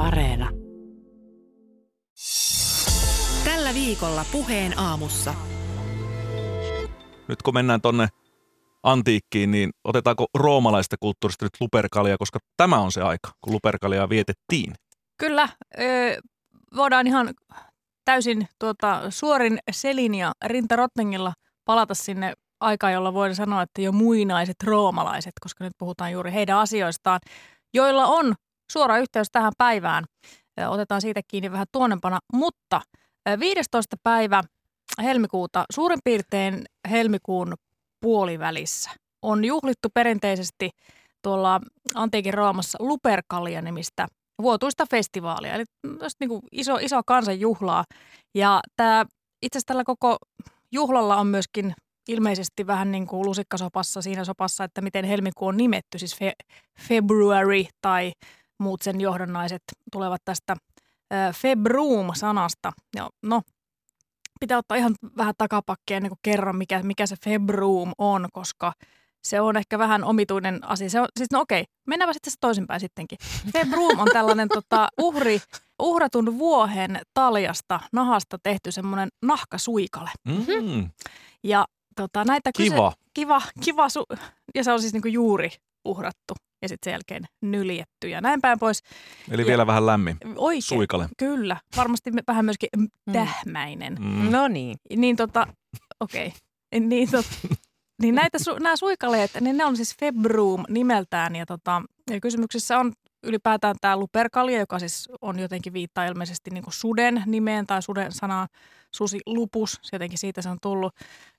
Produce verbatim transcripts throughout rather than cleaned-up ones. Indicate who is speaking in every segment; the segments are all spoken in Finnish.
Speaker 1: Areena.
Speaker 2: Tällä viikolla Puheen aamussa.
Speaker 3: Nyt kun mennään tonne antiikkiin, niin otetaanko roomalaista kulttuurista nyt luperkalia, koska tämä on se aika, kun luperkaliaa vietettiin.
Speaker 4: Kyllä, voidaan ihan täysin tuota, suorin selin ja rintarottingilla palata sinne aikaan, jolla voidaan sanoa, että jo muinaiset roomalaiset, koska nyt puhutaan juuri heidän asioistaan, joilla on suora yhteys tähän päivään. Otetaan siitä kiinni vähän tuonnempana, mutta viidestoista päivä helmikuuta, suurin piirtein helmikuun puolivälissä, on juhlittu perinteisesti tuolla antiikin Roomassa Lupercalia-nimistä vuotuista festivaalia, eli niin kuin iso, iso kansanjuhlaa. Ja tämä, itse asiassa tällä koko juhlalla on myöskin ilmeisesti vähän niin kuin lusikkasopassa siinä sopassa, että miten helmikuu on nimetty, siis fe, February tai muut sen johdannaiset tulevat tästä äh, februum-sanasta. Ja no, pitää ottaa ihan vähän takapakkia ennen kuin kerron, mikä, mikä se februum on, koska se on ehkä vähän omituinen asia. Se on, siis no okei, mennäänpä sitten toisinpäin sittenkin. Februum on tällainen tota, uhri, uhratun vuohen taljasta, nahasta tehty semmoinen nahkasuikale.
Speaker 3: Mm.
Speaker 4: Ja tota, näitä
Speaker 3: Kiva.
Speaker 4: Kyse, kiva. Kiva. Su- ja se on siis niinku juuri uhrattu ja sitten sen jälkeen nyljetty ja näin päin pois.
Speaker 3: Eli
Speaker 4: ja,
Speaker 3: vielä vähän lämmin
Speaker 4: oikein,
Speaker 3: suikale.
Speaker 4: Kyllä, varmasti vähän myöskin tähmäinen.
Speaker 3: Mm.
Speaker 1: No niin.
Speaker 4: Niin tota, okei. Okay. Niin tota. Niin näitä, nämä suikaleet, niin ne on siis februum nimeltään ja, tota, ja kysymyksessä on ylipäätään tämä lupercalia, joka siis on jotenkin viittaa ilmeisesti niin kuin suden nimeen tai suden sanaan susi lupus, jotenkin siitä se on tullut.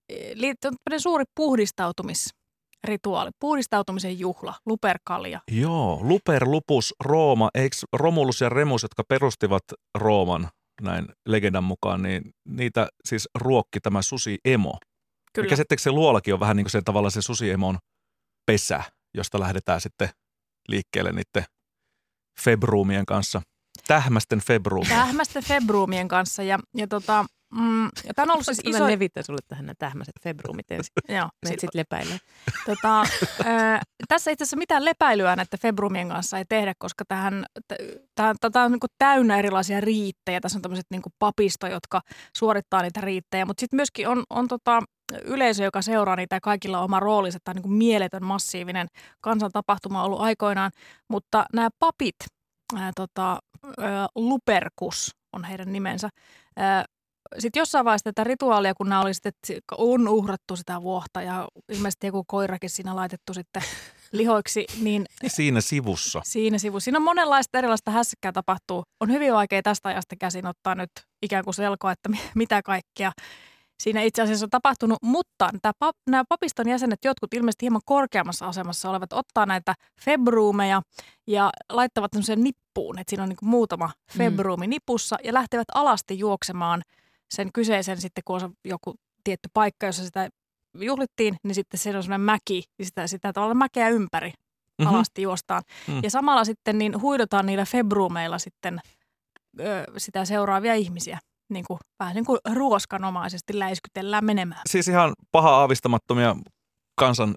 Speaker 4: On suuri puhdistautumisrituaali, puhdistautumisen juhla, lupercalia.
Speaker 3: Joo, luper, lupus, Rooma, eikö Romulus ja Remus, jotka perustivat Rooman näin legendan mukaan, niin niitä siis ruokki tämä susi emo.
Speaker 4: Kyllä.
Speaker 3: Ja käsitteekö se luolakin on vähän niin kuin se tavallaan se susiemon pesä, josta lähdetään sitten liikkeelle niiden februumien kanssa. Tähmästen februumien.
Speaker 4: Tähmästen februumien kanssa. Ja, ja, tota, mm, ja tämä on ollut siis
Speaker 1: iso...
Speaker 4: iso...
Speaker 1: Mä levitän sulle tähän nämä tähmäiset februumit ensin.
Speaker 4: Joo.
Speaker 1: Menet sitten lepäilemään.
Speaker 4: Tota, äh, tässä itse asiassa mitään lepäilyä näiden februumien kanssa ei tehdä, koska tähän, tähän, tähän on niin kuin täynnä erilaisia riittejä. Tässä on tämmöiset niin kuin papisto, jotka suorittaa niitä riittejä, mutta sitten myöskin on, on tota, yleisö, joka seuraa niitä ja kaikilla on oma roolinsa. Tämä on niin kuin mieletön, massiivinen kansantapahtuma ollut aikoinaan, mutta nämä papit, ää, tota, ää, Lupercus on heidän nimensä. Ää, Sitten jossain vaiheessa tätä rituaalia, kun nämä oli sitten, on uhrattu sitä vuohta ja ilmeisesti joku koirakin siinä laitettu sitten lihoiksi, niin
Speaker 3: Siinä sivussa.
Speaker 4: Siinä sivussa. Siinä on monenlaista erilaista hässäkkää tapahtuu. On hyvin vaikea tästä ajasta käsin ottaa nyt ikään kuin selkoa, että mitä kaikkea siinä itse asiassa on tapahtunut, mutta tämä, nämä papiston jäsenet, jotkut ilmeisesti hieman korkeammassa asemassa olevat, ottaa näitä februumeja ja laittavat semmoisen nippuun, että siinä on niin kuin muutama februumi nipussa ja lähtevät alasti juoksemaan sen kyseisen sitten, kun on joku tietty paikka, jossa sitä juhlittiin, niin sitten se on semmoinen mäki, niin sitä, sitä tavallaan mäkeä ympäri mm-hmm. alasti juostaan. Mm. Ja samalla sitten niin huidotaan niillä februumeilla sitten ö, sitä seuraavia ihmisiä. Niin kuin, vähän niin kuin ruoskanomaisesti läiskytellään menemään.
Speaker 3: Siis ihan paha aavistamattomia kansan,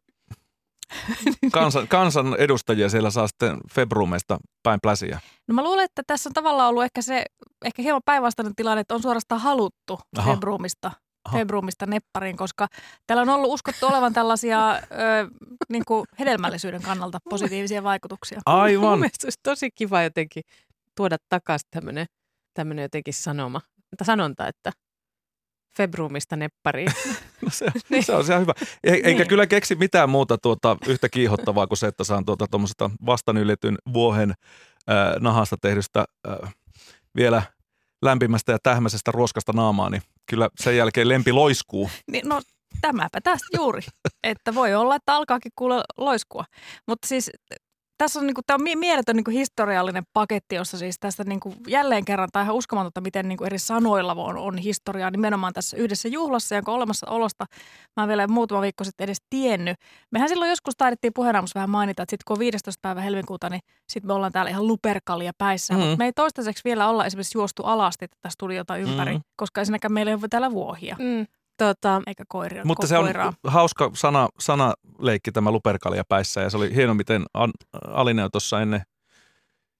Speaker 3: kansan, kansan edustajia siellä saa sitten februumeista päin pläsiä.
Speaker 4: No mä luulen, että tässä on tavallaan ollut ehkä se, ehkä hieman päinvastainen tilanne, että on suorastaan haluttu Aha. februumista, februumista neppariin, koska täällä on ollut uskottu olevan tällaisia ö, niin kuin hedelmällisyyden kannalta positiivisia vaikutuksia.
Speaker 3: Aivan.
Speaker 1: Mun mielestä olisi tosi kiva jotenkin tuoda takaisin tämmöinen, tämmöinen jotenkin sanoma. Sanonta, että februumista neppariin.
Speaker 3: No se, niin. se on ihan hyvä. E, eikä niin. kyllä keksi mitään muuta tuota, yhtä kiihottavaa kuin se, että saan tuota tuommoisesta vastanyljetyn vuohen äh, nahasta tehdystä äh, vielä lämpimästä ja tähmäisestä ruoskasta naamaa, niin kyllä sen jälkeen lempi loiskuu.
Speaker 4: Niin, no tämäpä tästä juuri, että voi olla, että alkaakin kuule loiskua. Mutta siis tässä on, niin kuin, tämä on mieletön niin kuin historiallinen paketti, jossa siis tästä niin kuin, jälleen kerran, tai ihan uskomatonta, miten niin kuin, eri sanoilla on, on historiaa nimenomaan tässä yhdessä juhlassa, jonka olemassaolosta mä oon vielä muutama viikko sitten edes tiennyt. Mehän silloin joskus taidettiin puheenaamussa vähän mainita, että sitten kun on viidestoista päivä helmikuuta, niin sitten me ollaan täällä ihan lupercalia päissä. Mm-hmm. Mutta me ei toistaiseksi vielä olla esimerkiksi juostu alasti tätä studiota ympäri, mm-hmm. koska ensinnäkään meillä ei ole täällä vuohia. Mm. Tota, eikä koiria.
Speaker 3: Mutta se on koiraa. Hauska sana, sanaleikki tämä lupercalia päissä ja se oli hieno, miten Alineo tuossa ennen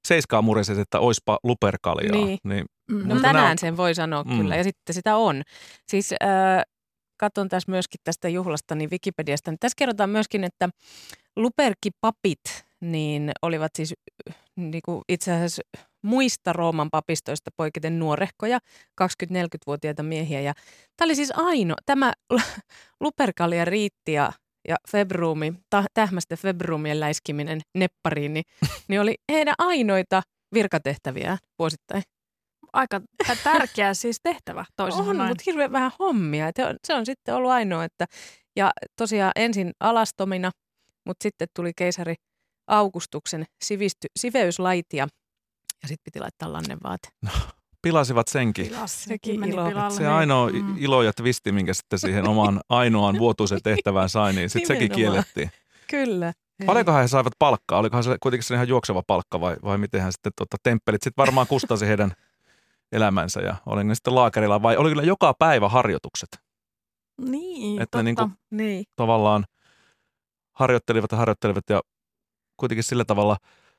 Speaker 3: seiskaa murises, että oispa luperkaljaa.
Speaker 1: Niin.
Speaker 3: niin
Speaker 1: No
Speaker 3: musta
Speaker 1: tänään
Speaker 3: nämä-
Speaker 1: sen voi sanoa
Speaker 3: Mm.
Speaker 1: kyllä, ja sitten sitä on. Siis äh, katson tässä myöskin tästä juhlasta niin Wikipediasta. Niin tässä kerrotaan myöskin, että luperkipapit niin olivat siis äh, niin kuin itse asiassa muista Rooman papistoista poiketen nuorehkoja, kaksikymmentä-neljäkymmentävuotiaita miehiä. Ja tämä oli siis ainoa, tämä luperkalja riitti ja, ja februumi, ta, tähmästä februumien läiskiminen neppariin, niin, niin oli heidän ainoita virkatehtäviä vuosittain.
Speaker 4: Aika tä- tärkeä siis tehtävä toisin
Speaker 1: On,
Speaker 4: sanoen.
Speaker 1: mutta hirveän vähän hommia. Et on- se on sitten ollut ainoa, että ja tosiaan ensin alastomina, mutta sitten tuli keisari Augustuksen sivisty, siveyslait ja, ja sitten piti laittaa lannevaate.
Speaker 3: pilasivat senkin.
Speaker 4: Pilas,
Speaker 1: Sekin
Speaker 4: sekin meni
Speaker 1: ilo.
Speaker 4: pilalle.
Speaker 3: Se
Speaker 4: niin.
Speaker 3: ainoa
Speaker 4: Mm.
Speaker 3: ilo ja twisti, minkä sitten siihen omaan ainoaan vuotuisen tehtävään sai, niin sitten sekin
Speaker 1: Nimenomaan.
Speaker 3: kiellettiin.
Speaker 1: Kyllä.
Speaker 3: Paljonkohan he saivat palkkaa? Olikohan se kuitenkin se ihan juokseva palkka vai, vai miten hän sitten tota, temppelit sitten varmaan kustasi heidän elämänsä ja oli ne sitten laakerilla vai oli kyllä joka päivä harjoitukset?
Speaker 4: Niin,
Speaker 3: Että
Speaker 4: totta.
Speaker 3: ne niinku
Speaker 1: Niin.
Speaker 3: tavallaan harjoittelivat ja harjoittelivat ja kuitenkin sillä tavalla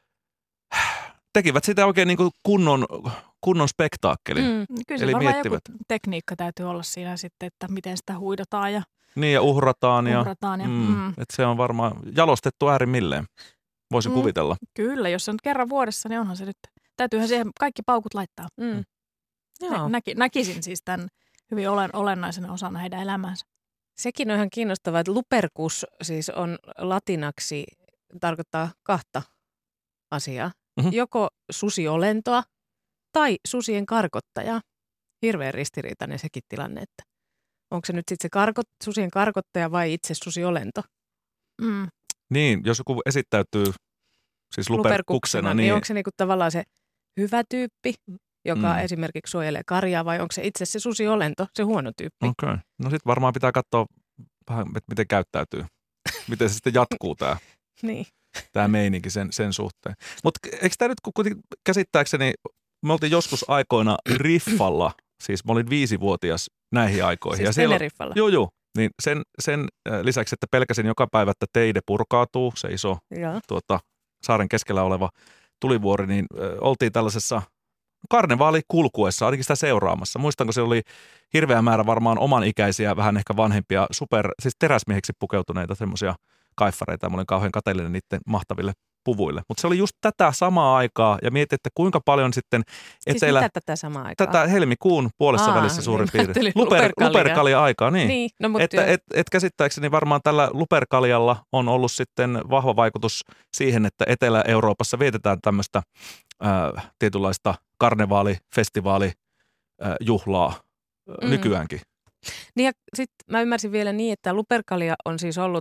Speaker 3: tekivät sitä oikein niin kuin kunnon, kunnon spektaakkelin. Mm.
Speaker 1: Mm.
Speaker 4: Kyllä se
Speaker 3: Eli
Speaker 4: varmaan
Speaker 3: miettivät.
Speaker 4: joku tekniikka täytyy olla siinä sitten, että miten sitä huidotaan ja
Speaker 3: Niin ja uhrataan. Ja,
Speaker 4: uhrataan. Ja,
Speaker 3: mm,
Speaker 4: mm.
Speaker 3: että se on varmaan jalostettu äärimmilleen, voisin
Speaker 4: Mm.
Speaker 3: mm. kuvitella.
Speaker 4: Kyllä, jos se on kerran vuodessa, niin onhan se nyt, täytyyhän siihen kaikki paukut laittaa.
Speaker 1: Mm. Joo.
Speaker 4: Näki, näkisin siis tämän hyvin olen, olennaisena osana heidän elämäänsä.
Speaker 1: Sekin on ihan kiinnostavaa, että luperkus siis on latinaksi, tarkoittaa kahta asiaa.
Speaker 3: Mhm.
Speaker 1: Joko susiolentoa tai susien karkottajaa. Hirveän ristiriitainen sekin tilanne, että onko se nyt sitten se karkot, susien karkottaja vai itse susiolento?
Speaker 4: Mm.
Speaker 3: Niin, jos joku esittäytyy siis luperkuksena,
Speaker 1: niin
Speaker 3: niin
Speaker 1: onko se niinku tavallaan se hyvä tyyppi, joka
Speaker 3: Mm.
Speaker 1: esimerkiksi suojelee karjaa, vai onko se itse se susiolento, se huono tyyppi?
Speaker 3: okei. Okay. No sitten varmaan pitää katsoa vähän, että miten käyttäytyy. Miten se sitten jatkuu tämä
Speaker 1: Niin.
Speaker 3: tämä meininki sen, sen suhteen. Mutta eikö tämä nyt kuitenkin käsittääkseni, me oltiin joskus aikoina riffalla, siis mä olin viisivuotias näihin aikoihin.
Speaker 1: Siis
Speaker 3: ja siellä,
Speaker 1: Teneriffalla.
Speaker 3: joo, joo. Niin sen, sen äh, lisäksi, että pelkäsin joka päivä, että teide purkautuu, se iso
Speaker 1: Joo.
Speaker 3: tuota, saaren keskellä oleva tulivuori, niin äh, oltiin tällaisessa karnevaali kulkuessa, ainakin sitä seuraamassa. Muistanko se oli hirveä määrä varmaan oman ikäisiä, vähän ehkä vanhempia, super, siis teräsmieheksi pukeutuneita semmoisia kaiffareita. Mä olin kauhean kateellinen niiden mahtaville puvuille. Mutta se oli just tätä samaa aikaa ja mietin, että kuinka paljon sitten
Speaker 1: Siis
Speaker 3: etelä...
Speaker 1: mitä tätä samaa aikaa?
Speaker 3: Tätä helmikuun puolessa
Speaker 1: Aa,
Speaker 3: välissä suurin
Speaker 1: niin mä
Speaker 3: piirtein.
Speaker 1: ajattelin
Speaker 3: Luper,
Speaker 1: luperkaljaa.
Speaker 3: luperkalja-aikaa, niin.
Speaker 1: Niin, no mutta
Speaker 3: Että et, et käsittääkseni varmaan tällä luperkaljalla on ollut sitten vahva vaikutus siihen, että Etelä-Euroopassa vietetään tämmöistä äh, tietynlaista karnevaali, festivaali, äh, juhlaa äh,
Speaker 1: Mm.
Speaker 3: nykyäänkin.
Speaker 1: Niin ja sitten mä ymmärsin vielä niin, että luperkalia on siis ollut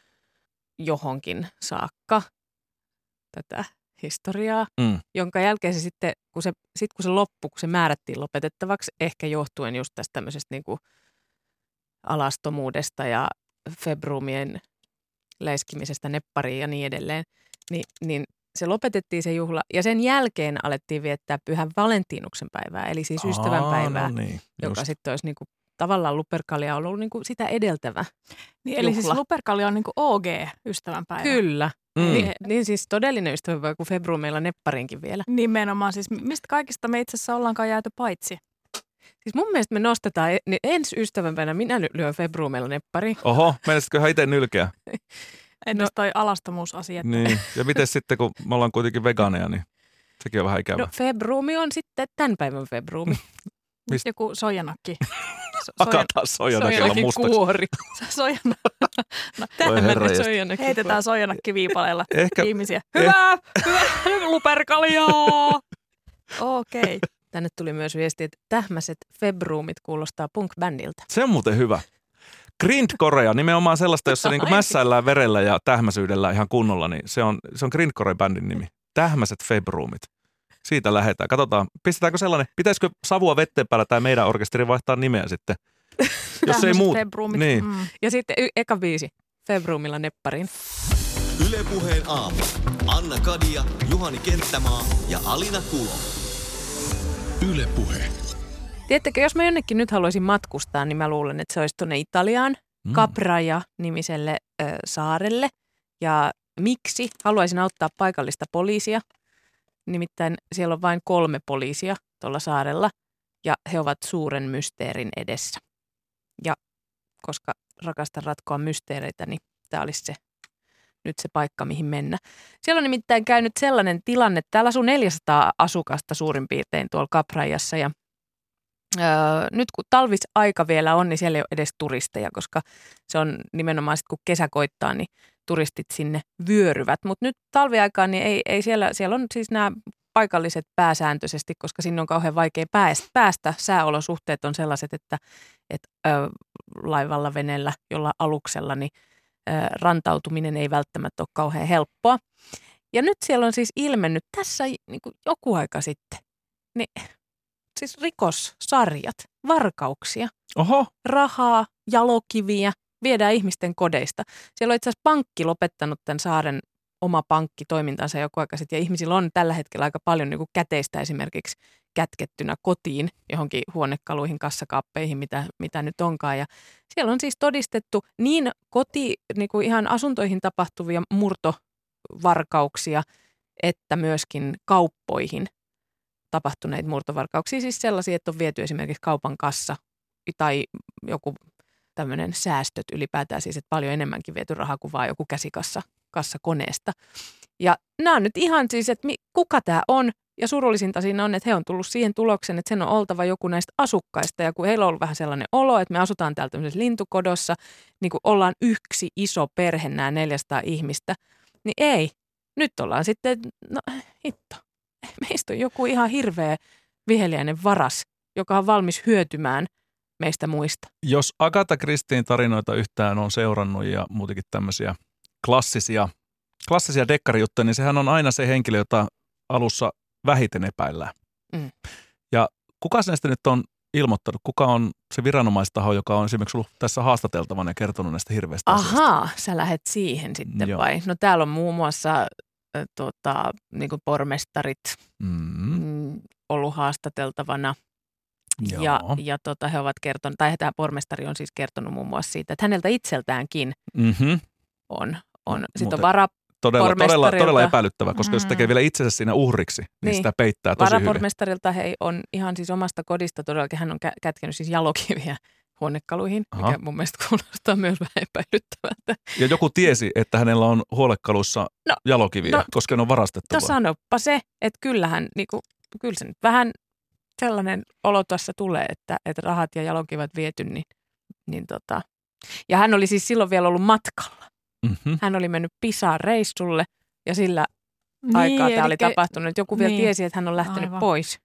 Speaker 1: johonkin saakka tätä historiaa,
Speaker 3: Mm.
Speaker 1: jonka jälkeen se sitten, kun se, sit kun se loppui, kun se määrättiin lopetettavaksi, ehkä johtuen just tästä tämmöisestä niinku alastomuudesta ja februumien läiskimisestä neppariin ja niin edelleen, niin, niin se lopetettiin se juhla ja sen jälkeen alettiin viettää Pyhän Valentinuksen päivää, eli siis ystävänpäivää,
Speaker 3: Aa, no niin,
Speaker 1: joka
Speaker 3: just.
Speaker 1: sitten olisi niinku, tavallaan luperkalia ollut niinku sitä edeltävä.
Speaker 4: Niin, eli siis
Speaker 1: Juhla.
Speaker 4: luperkalja on niin kuin O G-ystävänpäivä.
Speaker 1: Kyllä.
Speaker 3: Mm.
Speaker 1: Niin, niin siis todellinen ystävänpäivä, kun februumeilla neppariinkin vielä.
Speaker 4: Nimenomaan. Siis mistä kaikista me itse asiassa ollaankaan jääty paitsi?
Speaker 1: Siis mun mielestä me nostetaan, e- niin ensi ystävänpäivänä minä ly- lyön februumeilla neppariin.
Speaker 3: Oho, menisitkö itse nylkeä?
Speaker 4: Entäs
Speaker 1: No-
Speaker 4: toi alastomuusasia? että-
Speaker 3: Niin. Ja miten sitten, kun me ollaan kuitenkin vegaaneja, niin sekin on vähän ikävä.
Speaker 1: No februumi on sitten tämän päivän februumi.
Speaker 3: Mist-
Speaker 4: Joku sojanakki. So,
Speaker 3: Hakataan sojanakella mustaksi.
Speaker 1: kuori.
Speaker 4: sojana.
Speaker 3: Voi herra
Speaker 1: Tämmöinen
Speaker 3: jästä.
Speaker 1: sojanakki
Speaker 4: Heitetään sojanakki viipaleilla
Speaker 3: Ehkä
Speaker 4: ihmisiä. Hyvä! Hyvä! Luperkaljaa! Okei. Okay.
Speaker 1: Tänne tuli myös viesti, että tähmäiset februumit kuulostaa punk-bändiltä.
Speaker 3: se on muuten hyvä. Grindcorea, nimenomaan sellaista, jossa niinku mässäillään verellä ja tähmäisyydellä ihan kunnolla, niin se on, se on Grindcore-bändin nimi. Tähmäiset februumit. Siitä lähdetään. Katsotaan, pistetäänkö sellainen, pitäisikö savua vetteen päällä tämä meidän orkesteri vaihtaa nimeä sitten? Jos ei
Speaker 4: Tämmöiset
Speaker 3: muut.
Speaker 4: februumit.
Speaker 3: Niin.
Speaker 4: Mm.
Speaker 1: Ja sitten y- eka biisi, februumilla neppariin.
Speaker 5: Yle Puheen aamu. Anna Kadia, Juhani Kenttämaa ja Alina Kulo.
Speaker 6: Yle Puhe.
Speaker 1: Tiedättekö, jos mä jonnekin nyt haluaisin matkustaa, niin mä luulen, että se olisi tuonne Italiaan,
Speaker 3: Mm.
Speaker 1: Capraia-nimiselle ö, saarelle. Ja miksi? Haluaisin auttaa paikallista poliisia. Nimittäin siellä on vain kolme poliisia tuolla saarella ja he ovat suuren mysteerin edessä. Ja koska rakastan ratkoa mysteereitä, niin tämä olisi se, nyt se paikka, mihin mennä. Siellä on nimittäin käynyt sellainen tilanne, että täällä asuu neljäsataa asukasta suurin piirtein tuolla Capraiassa ja öö, nyt kun talvisaika vielä on, niin siellä ei ole edes turisteja, koska se on nimenomaan sitten kun kesä koittaa, niin turistit sinne vyöryvät. Mutta nyt talviaikaan niin ei, ei siellä, siellä on siis nämä paikalliset pääsääntöisesti, koska sinne on kauhean vaikea päästä. Sääolosuhteet on sellaiset, että, että ö, laivalla, veneellä, jolla aluksella, niin ö, rantautuminen ei välttämättä ole kauhean helppoa. Ja nyt siellä on siis ilmennyt tässä niin kuin joku aika sitten, niin siis rikossarjat, varkauksia,
Speaker 3: Oho.
Speaker 1: rahaa, jalokiviä, viedään ihmisten kodeista. Siellä on itse asiassa pankki lopettanut tämän saaren oma pankkitoimintansa joku aika sitten, ja ihmisillä on tällä hetkellä aika paljon niin kuin käteistä esimerkiksi kätkettynä kotiin, johonkin huonekaluihin, kassakaappeihin, mitä, mitä nyt onkaan. Ja siellä on siis todistettu niin koti, niin kuin ihan asuntoihin tapahtuvia murtovarkauksia, että myöskin kauppoihin tapahtuneita murtovarkauksia, siis sellaisia, että on viety esimerkiksi kaupan kassa tai joku tämmöinen säästöt ylipäätään, siis että paljon enemmänkin viety rahaa kuin vaan joku käsikassa kassakoneesta. Ja nämä on nyt ihan siis, että kuka tämä on, ja surullisinta siinä on, että he on tullut siihen tulokseen, että sen on oltava joku näistä asukkaista, ja kun heillä on ollut vähän sellainen olo, että me asutaan täällä tämmöisessä lintukodossa, niin kuin ollaan yksi iso perhe, nämä neljäsataa ihmistä, niin ei. Nyt ollaan sitten, no hitto, meistä on joku ihan hirveä viheliäinen varas, joka on valmis hyötymään meistä muista.
Speaker 3: Jos Agatha Christien tarinoita yhtään on seurannut ja muutenkin tämmöisiä klassisia, klassisia dekkarijuttuja, niin sehän on aina se henkilö, jota alussa vähiten epäillään. Mm. Ja kuka näistä nyt on ilmoittanut? Kuka on se viranomaistaho, joka on esimerkiksi ollut tässä haastateltavana ja kertonut näistä hirveistä asioista?
Speaker 1: Ahaa, sä lähdet siihen sitten Joo. vai? No täällä on muun muassa äh, tota, niin kuin pormestarit mm. Mm, ollut haastateltavana. Joo. Ja, ja tota, he ovat kertonut, tai tämä pormestari on siis kertonut muun muassa siitä, että häneltä itseltäänkin mm-hmm. on. on. Sitten on vara
Speaker 3: Todella, todella, todella epäilyttävää, koska mm. jos tekee vielä itsensä siinä uhriksi, niin, niin sitä peittää tosi hyvin.
Speaker 1: Varapormestarilta he on ihan siis omasta kodista todellakin, hän on kä- kätkenyt siis jalokiviä huonekaluihin, Aha. mikä mun mielestä kuulostaa myös vähän epäilyttävältä.
Speaker 3: Ja joku tiesi, että hänellä on huonekaluissa no, jalokiviä, no, koska ne on varastettu.
Speaker 1: No sanoppa se, että kyllähän, niin kuin, kyllä se nyt vähän sellainen olo tuossa tulee, että, että rahat ja jalokivet viety, niin, niin tota. Ja hän oli siis silloin vielä ollut matkalla. Mm-hmm. Hän oli mennyt Pisaan reissulle ja sillä niin, aikaa tämä oli tapahtunut. Joku vielä niin. tiesi, että hän on lähtenyt Aivan. pois.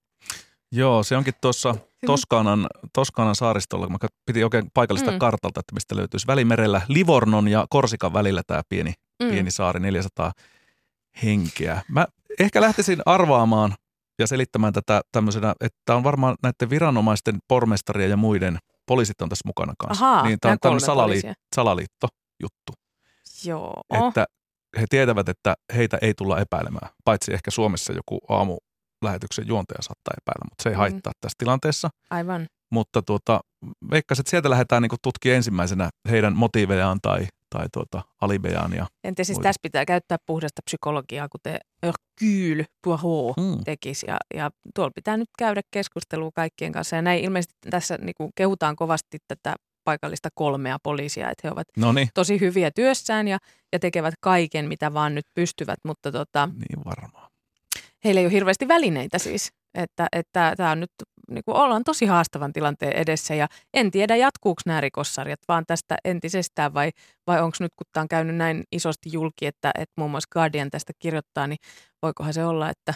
Speaker 3: Joo, se onkin tuossa Toskanan, Toskanan saaristolla, kun mä piti oikein paikallista mm. kartalta, että mistä löytyisi Välimerellä Livornon ja Korsikan välillä tämä pieni, mm. pieni saari, neljäsataa henkeä. Mä ehkä lähtisin arvaamaan ja selittämään tätä tämmöisenä, että on varmaan näiden viranomaisten, pormestarien ja muiden, poliisit on tässä mukana kanssa.
Speaker 1: Ahaa,
Speaker 3: niin tämä on tämmöinen salaliitto, salaliittojuttu.
Speaker 1: Joo.
Speaker 3: Että he tietävät, että heitä ei tulla epäilemään, paitsi ehkä Suomessa joku aamulähetyksen juontaja saattaa epäillä, mutta se ei haittaa mm. tässä tilanteessa.
Speaker 1: Aivan.
Speaker 3: Mutta tuota, veikkaisin, että sieltä lähdetään niin tutkimaan ensimmäisenä heidän motiivejaan tai, tai tuota, alibejaan. Ja
Speaker 1: entä siis tässä pitää käyttää puhdasta psykologiaa, kuten Hercule Poirot mm. tekisi. Ja, ja tuolla pitää nyt käydä keskustelua kaikkien kanssa. Ja näin ilmeisesti tässä niin kuin kehutaan kovasti tätä paikallista kolmea poliisia, että he ovat Noniin. tosi hyviä työssään ja, ja tekevät kaiken, mitä vaan nyt pystyvät, mutta tota,
Speaker 3: niin varmaan.
Speaker 1: Heillä ei ole hirveästi välineitä siis, että, että tämä on nyt, niin kuin ollaan tosi haastavan tilanteen edessä ja en tiedä jatkuuko nämä rikossarjat vaan tästä entisestään vai, vai onko nyt, kun tämä on käynyt näin isosti julki, että, että muun muassa Guardian tästä kirjoittaa, niin voikohan se olla, että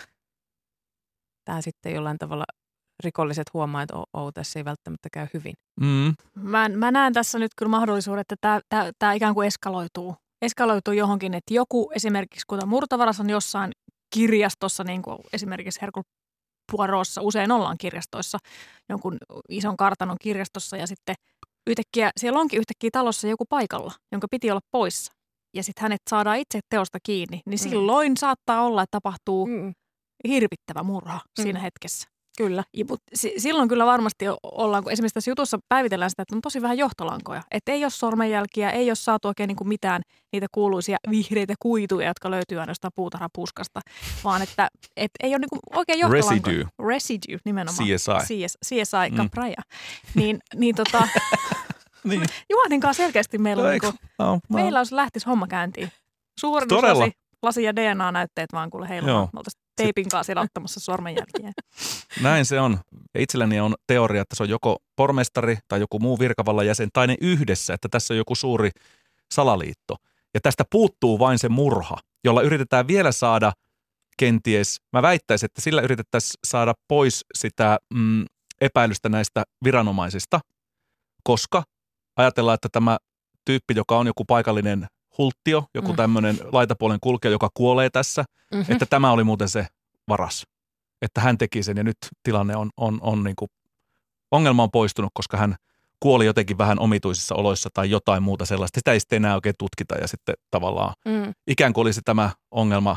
Speaker 1: tämä sitten jollain tavalla rikolliset huomaa, että oh, tässä ei välttämättä käy hyvin. Mm.
Speaker 4: Mä, mä näen tässä nyt kyllä mahdollisuuden, että tämä, tämä, tämä ikään kuin eskaloituu. Eskaloituu johonkin, että joku esimerkiksi, kun murtovaras on jossain kirjastossa, niin kuin esimerkiksi Hercule Poirotissa, usein ollaan kirjastoissa, jonkun ison kartanon kirjastossa ja sitten yhtäkkiä, siellä onkin yhtäkkiä talossa joku paikalla, jonka piti olla poissa. Ja sitten hänet saadaan itse teosta kiinni, niin mm. silloin saattaa olla, että tapahtuu mm. hirvittävä murha mm. siinä hetkessä.
Speaker 1: Kyllä.
Speaker 4: Ja, mut si- silloin kyllä varmasti ollaan, kun esimerkiksi tässä jutussa päivitellään sitä, että on tosi vähän johtolankoja. Että ei ole sormenjälkiä, ei ole saatu oikein niin kuin mitään niitä kuuluisia vihreitä kuituja, jotka löytyy aina jostain puutarhapuskasta, vaan että et ei ole niin kuin oikein johtolankoja.
Speaker 3: Residue.
Speaker 4: Residue, nimenomaan.
Speaker 3: C S I.
Speaker 4: C S, C S I, Capraia. Mm. Niin, niin tota,
Speaker 3: Niin.
Speaker 4: Juhanin kanssa selkeästi meillä on, niin kuin,
Speaker 3: no, no.
Speaker 4: meillä olisi lähtisi homma käyntiin. Suurennuslasi, lasi ja D N A-näytteet vaan kuule heilumaan. Me oltaisiin teipin kanssa siellä ottamassa sormenjälkiä.
Speaker 3: Näin se on. Ja itselläni on teoria, että se on joko pormestari tai joku muu virkavallan jäsen tai ne yhdessä, että tässä on joku suuri salaliitto. Ja tästä puuttuu vain se murha, jolla yritetään vielä saada kenties, mä väittäisin, että sillä yritettäisiin saada pois sitä mm, epäilystä näistä viranomaisista, koska ajatellaan, että tämä tyyppi, joka on joku paikallinen hulttio, joku mm. tämmöinen laitapuolen kulkija, joka kuolee tässä, mm-hmm. että tämä oli muuten se varas. Että hän teki sen ja nyt tilanne on, on, on niin kuin, ongelma on poistunut, koska hän kuoli jotenkin vähän omituisissa oloissa tai jotain muuta sellaista. Sitä ei sitten enää oikein tutkita ja sitten tavallaan mm. ikään kuin olisi tämä ongelma